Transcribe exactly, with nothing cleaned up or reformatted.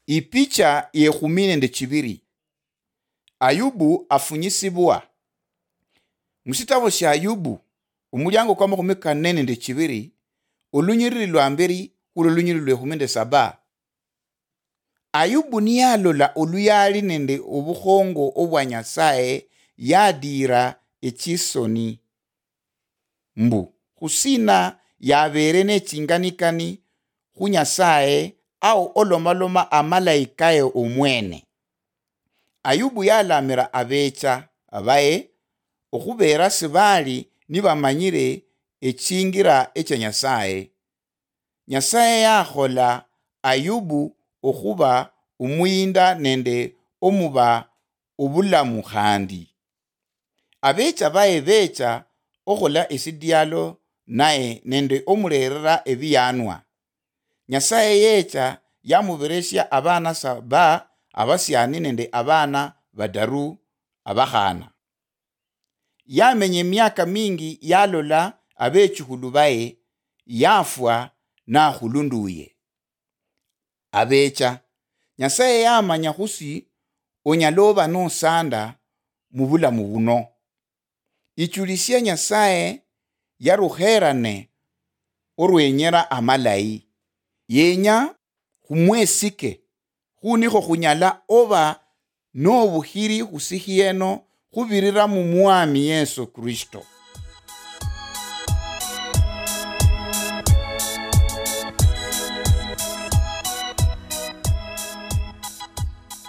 Ipicha yekhumi nende chibiri. Ayubu afunyisibwa. Musitabo sha Ayubu umulyango kwa makhumi kane nende chibiri olunyiriri lwa mberi ulo lunyiriri lwe khumi nende saba. Ayubu niyalola oluyali nende obukhongo obwa Nyasaye yadira echisoni mbu khusina yabere nechinganikani khu Nyasaye au olomaloma amalaikaye omwene. Ayubu yalamira abecha abaye okhubera sibali nibamanyire echingira echa Nyasaye. Nyasaye yakhola Ayubu okhuba umuyinda nende omuba obulamu khandi. Abecha baye becha okhola esidialo naye nende omurerera ebiyanwa. Nyasaye yecha yamuberesha abana saba abasiani nende abana badaru abakhana. Yamenye miaka mingi yalola abechukhulu baye yafwa na khulunduye. Abecha Nyasaye yamanya khusi onyaloba no sanda mubulamu buno. Ichulisya Nyasaye yarukherane orwenyera amalai. Yenya khumwesike khunikho khunyala oba no bukhiri khusikhieno khubirira mu mwami Yesu Kristo.